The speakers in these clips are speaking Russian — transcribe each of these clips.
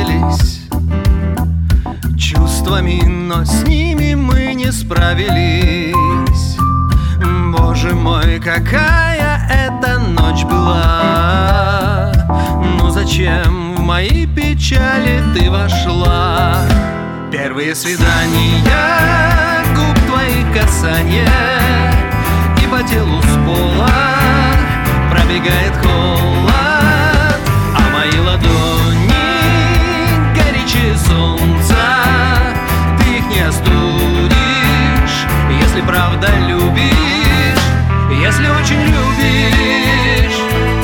славились чувствами, но с ними мы не справились. Боже мой, какая эта ночь была! Ну зачем в мои печали ты вошла? Первые свидания, губ твоих касания, и по телу с пола пробегает холод, а мои ладони горячее солнца. Ты их не остудишь, если правда любишь, если очень любишь,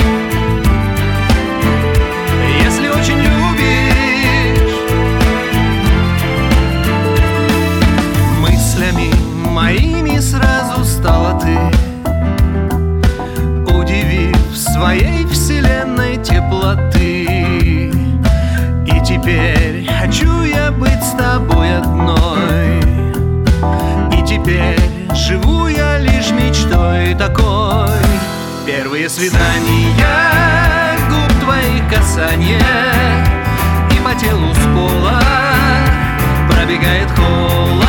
если очень любишь. Мыслями моими сразу стала ты, удивив своей вселенной теплоты. И теперь хочу я быть с тобой одной, и теперь живу я лишь мечтой такой. Первые свидания, губ твоих касания, и по телу с пола пробегает холод,